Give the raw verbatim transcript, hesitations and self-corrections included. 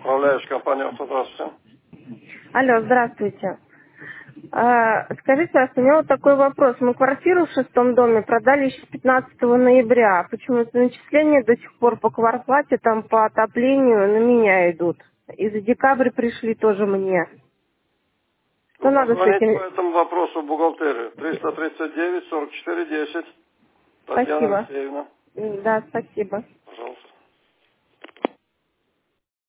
Управляющая компания «Авто», здравствуйте. Алло, здравствуйте. А, скажите, пожалуйста, у меня вот такой вопрос. Мы квартиру в шестом доме продали еще пятнадцатого ноября. Почему-то начисления до сих пор по квартплате, там по отоплению на меня идут. И за декабрь пришли тоже мне. Что Ну, надо с позвоните по этим? этому вопросу в бухгалтерию. триста тридцать девять сорок четыре десять. Татьяна Спасибо. Алексеевна. М, Да, спасибо.